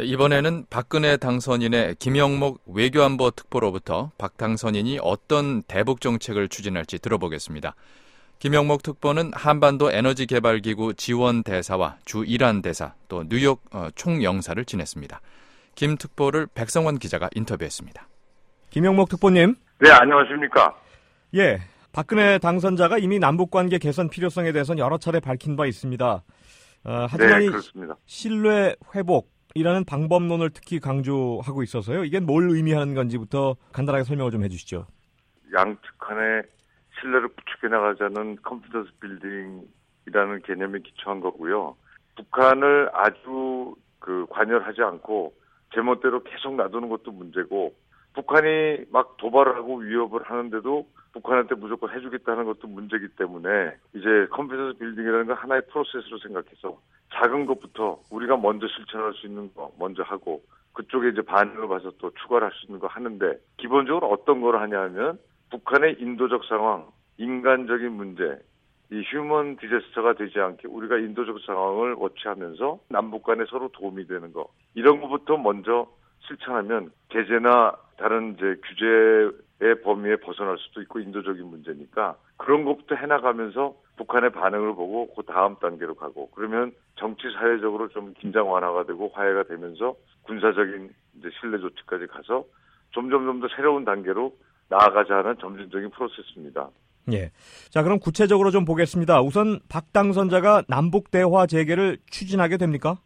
이번에는 박근혜 당선인의 김영목 외교안보 특보로부터 박 당선인이 어떤 대북 정책을 추진할지 들어보겠습니다. 김영목 특보는 한반도 에너지개발기구 지원대사와 주 이란 대사, 또 뉴욕 총영사를 지냈습니다. 김 특보를 백성원 기자가 인터뷰했습니다. 김영목 특보님. 네, 안녕하십니까. 예, 박근혜 당선자가 이미 남북관계 개선 필요성에 대해서는 여러 차례 밝힌 바 있습니다. 하지만 네, 그렇습니다. 신뢰 회복이라는 방법론을 특히 강조하고 있어서요. 이게 뭘 의미하는 건지부터 간단하게 설명을 좀 해주시죠. 양측 간의 신뢰를 구축해 나가자는 컨피던스 빌딩이라는 개념에 기초한 거고요. 북한을 아주 관여하지 않고 제멋대로 계속 놔두는 것도 문제고, 북한이 막 도발을 하고 위협을 하는데도 북한한테 무조건 해주겠다는 것도 문제이기 때문에 이제 컨피던스 빌딩이라는 건 하나의 프로세스로 생각해서 작은 것부터 우리가 먼저 실천할 수 있는 거 먼저 하고, 그쪽에 이제 반응을 봐서 또 추가를 할 수 있는 거 하는데, 기본적으로 어떤 걸 하냐 하면 북한의 인도적 상황, 인간적인 문제, 이 휴먼 디제스터가 되지 않게 우리가 인도적 상황을 워치하면서 남북 간에 서로 도움이 되는 거, 이런 것부터 먼저 실천하면 제재나 다른 이제 규제의 범위에 벗어날 수도 있고 인도적인 문제니까 그런 것부터 해나가면서 북한의 반응을 보고 그 다음 단계로 가고, 그러면 정치 사회적으로 좀 긴장 완화가 되고 화해가 되면서 군사적인 이제 신뢰 조치까지 가서 점점 더 새로운 단계로 나아가자 하는 점진적인 프로세스입니다. 예. 자, 그럼 구체적으로 좀 보겠습니다. 우선 박 당선자가 남북 대화 재개를 추진하게 됩니까?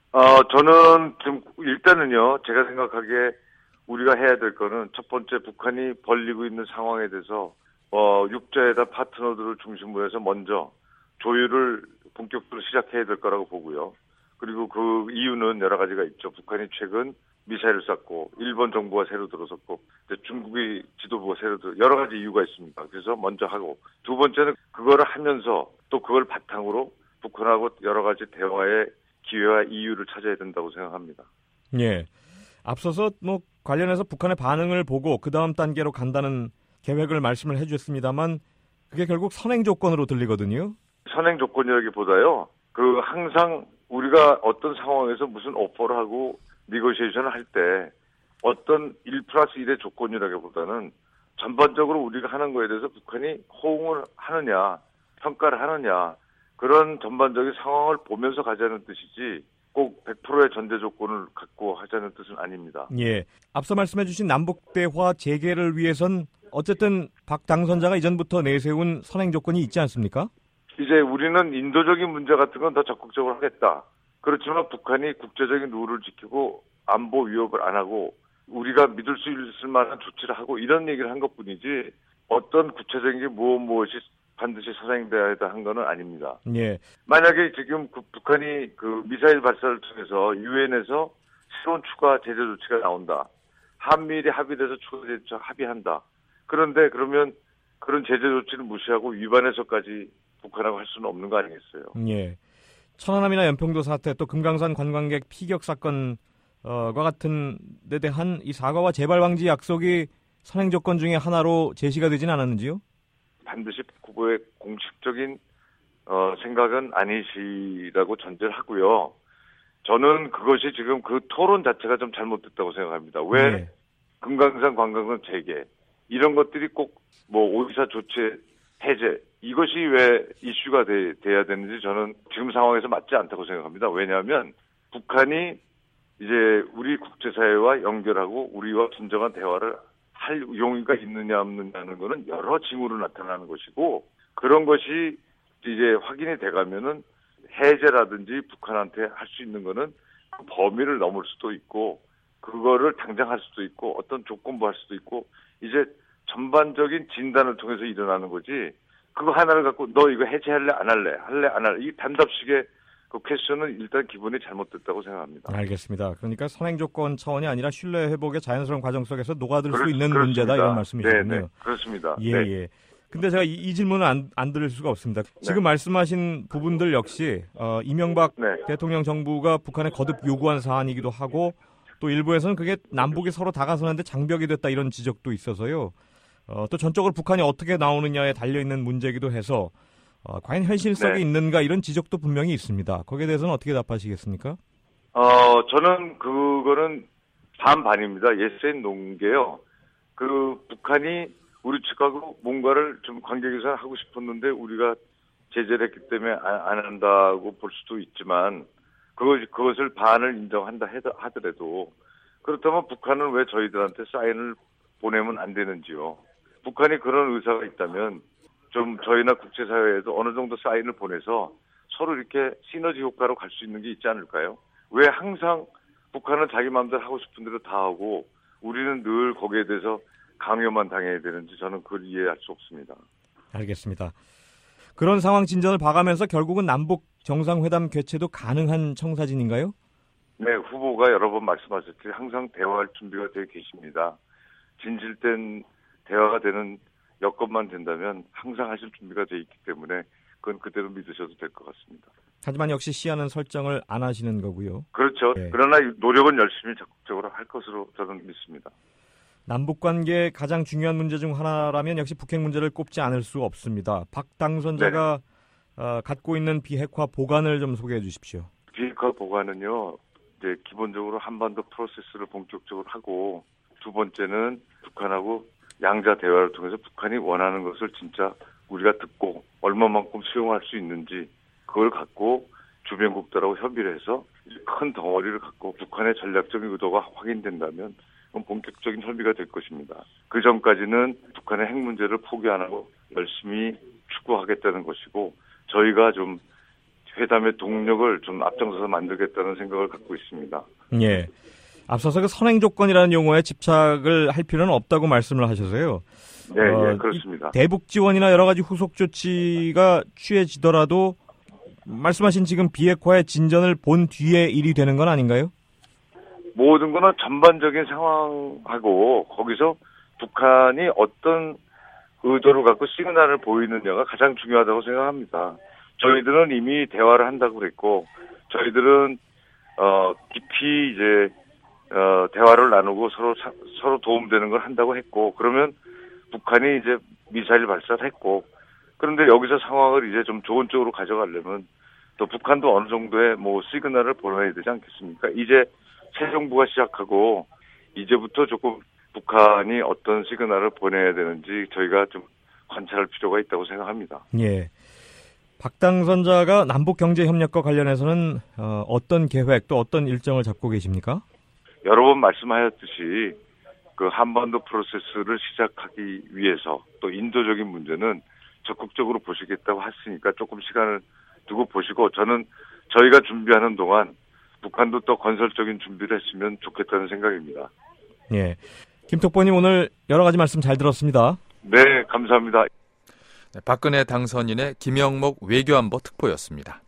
저는 지금 일단은요, 제가 생각하기에 우리가 해야 될 거는 첫 번째, 북한이 벌리고 있는 상황에 대해서 육자회담 파트너들을 중심으로 해서 먼저 조율을 본격적으로 시작해야 될 거라고 보고요. 그리고 그 이유는 여러 가지가 있죠. 북한이 최근 미사일을 쐈고, 일본 정부가 새로 들어섰고, 중국의 지도부가 새로 여러 가지 이유가 있습니다. 그래서 먼저 하고, 두 번째는 그거를 하면서 또 그걸 바탕으로 북한하고 여러 가지 대화의 기회와 이유를 찾아야 된다고 생각합니다. 예. 앞서서 관련해서 북한의 반응을 보고 그 다음 단계로 간다는 계획을 말씀을 해주셨습니다만, 그게 결국 선행 조건으로 들리거든요. 선행 조건이라기보다요, 항상 우리가 어떤 상황에서 무슨 오퍼를 하고 니고시에이션을 할 때 어떤 1+1의 조건이라기보다는 전반적으로 우리가 하는 거에 대해서 북한이 호응을 하느냐, 평가를 하느냐, 그런 전반적인 상황을 보면서 가자는 뜻이지 꼭 100%의 전제 조건을 갖고 하자는 뜻은 아닙니다. 예. 앞서 말씀해 주신 남북 대화 재개를 위해선 어쨌든 박 당선자가 이전부터 내세운 선행 조건이 있지 않습니까? 이제 우리는 인도적인 문제 같은 건 더 적극적으로 하겠다. 그렇지만 북한이 국제적인 룰을 지키고 안보 위협을 안 하고 우리가 믿을 수 있을 만한 조치를 하고, 이런 얘기를 한 것뿐이지 어떤 구체적인 무엇이 반드시 선행돼야 한 거는 아닙니다. 예. 만약에 지금 북한이 미사일 발사를 통해서 유엔에서 새로운 추가 제재 조치가 나온다. 한미일이 합의돼서 추가 제재 조치 합의한다. 그런데 그러면 그런 제재 조치를 무시하고 위반해서까지 북한하고 할 수는 없는 거 아니겠어요? 예. 천안함이나 연평도 사태, 또 금강산 관광객 피격 사건과 같은 데 대한 이 사과와 재발 방지 약속이 선행 조건 중에 하나로 제시가 되진 않았는지요? 반드시 국부의 공식적인 생각은 아니시라고 전제를 하고요. 저는 그것이 지금 그 토론 자체가 좀 잘못됐다고 생각합니다. 왜 네. 금강산 관광객 재개 이런 것들이 꼭 오이사 조치 해제, 이것이 왜 이슈가 돼야 되는지 저는 지금 상황에서 맞지 않다고 생각합니다. 왜냐하면 북한이 이제 우리 국제사회와 연결하고 우리와 진정한 대화를 할 용의가 있느냐 없느냐는 거는 여러 징후로 나타나는 것이고, 그런 것이 이제 확인이 돼가면은 해제라든지 북한한테 할 수 있는 거는 그 범위를 넘을 수도 있고, 그거를 당장 할 수도 있고, 어떤 조건부 할 수도 있고, 이제 전반적인 진단을 통해서 일어나는 거지, 그거 하나를 갖고 너 이거 해제할래 안 할래 안 할래, 이 단답식의 그 퀘스천은 일단 기본이 잘못됐다고 생각합니다. 알겠습니다. 그러니까 선행 조건 차원이 아니라 신뢰 회복의 자연스러운 과정 속에서 녹아들 수 있는 그렇습니다. 문제다, 이런 말씀이시군요. 네, 그렇습니다. 예, 네. 예. 근데 제가 이 질문은 안 드릴 수가 없습니다. 지금 말씀하신 부분들 역시 이명박 대통령 정부가 북한에 거듭 요구한 사안이기도 하고, 또 일부에서는 그게 남북이 서로 다가서는데 장벽이 됐다, 이런 지적도 있어서요. 또 전적으로 북한이 어떻게 나오느냐에 달려있는 문제이기도 해서 과연 현실성이 있는가, 이런 지적도 분명히 있습니다. 거기에 대해서는 어떻게 답하시겠습니까? 저는 그거는 반반입니다. yes and no인 게요. 북한이 우리 측하고 뭔가를 좀 관계 개선을 하고 싶었는데 우리가 제재를 했기 때문에 안 한다고 볼 수도 있지만 그것을 반을 인정한다 하더라도 그렇다면 북한은 왜 저희들한테 사인을 보내면 안 되는지요. 북한이 그런 의사가 있다면 좀 저희나 국제사회에도 어느 정도 사인을 보내서 서로 이렇게 시너지 효과로 갈 수 있는 게 있지 않을까요? 왜 항상 북한은 자기 마음대로 하고 싶은 대로 다 하고 우리는 늘 거기에 대해서 강요만 당해야 되는지 저는 그걸 이해할 수 없습니다. 알겠습니다. 그런 상황 진전을 봐가면서 결국은 남북 정상회담 개최도 가능한 청사진인가요? 네, 후보가 여러 번 말씀하셨듯이 항상 대화할 준비가 되어 계십니다. 진실된 대화가 되는 여건만 된다면 항상 하실 준비가 되어 있기 때문에 그건 그대로 믿으셔도 될 것 같습니다. 하지만 역시 시한은 설정을 안 하시는 거고요. 그렇죠. 네. 그러나 노력은 열심히 적극적으로 할 것으로 저는 믿습니다. 남북관계의 가장 중요한 문제 중 하나라면 역시 북핵 문제를 꼽지 않을 수 없습니다. 박 당선자가 갖고 있는 비핵화 보관을 좀 소개해 주십시오. 비핵화 보관은요, 이제 기본적으로 한반도 프로세스를 본격적으로 하고 두 번째는 북한하고 양자 대화를 통해서 북한이 원하는 것을 진짜 우리가 듣고 얼마만큼 수용할 수 있는지 그걸 갖고 주변국들하고 협의를 해서 큰 덩어리를 갖고 북한의 전략적인 의도가 확인된다면 그건 본격적인 협의가 될 것입니다. 그 전까지는 북한의 핵 문제를 포기 안 하고 열심히 추구하겠다는 것이고 저희가 좀 회담의 동력을 좀 앞장서서 만들겠다는 생각을 갖고 있습니다. 예. 앞서서 그 선행 조건이라는 용어에 집착을 할 필요는 없다고 말씀을 하셔서요. 네, 그렇습니다. 대북 지원이나 여러 가지 후속 조치가 취해지더라도 말씀하신 지금 비핵화의 진전을 본 뒤에 일이 되는 건 아닌가요? 모든 거는 전반적인 상황하고 거기서 북한이 어떤 의도를 갖고 시그널을 보이느냐가 가장 중요하다고 생각합니다. 저희들은 이미 대화를 한다고 그랬고 저희들은 깊이 이제 대화를 나누고 서로 도움되는 걸 한다고 했고 그러면 북한이 이제 미사일 발사를 했고 그런데 여기서 상황을 이제 좀 좋은 쪽으로 가져가려면 또 북한도 어느 정도의 시그널을 보내야 되지 않겠습니까? 이제 새 정부가 시작하고 이제부터 조금 북한이 어떤 시그널을 보내야 되는지 저희가 좀 관찰할 필요가 있다고 생각합니다. 예. 박 당선자가 남북경제협력과 관련해서는 어떤 계획 또 어떤 일정을 잡고 계십니까? 여러 번 말씀하셨듯이 그 한반도 프로세스를 시작하기 위해서 또 인도적인 문제는 적극적으로 보시겠다고 했으니까 조금 시간을 두고 보시고 저는 저희가 준비하는 동안 북한도 또 건설적인 준비를 했으면 좋겠다는 생각입니다. 예, 김특보님 오늘 여러 가지 말씀 잘 들었습니다. 네, 감사합니다. 박근혜 당선인의 김영목 외교안보 특보였습니다.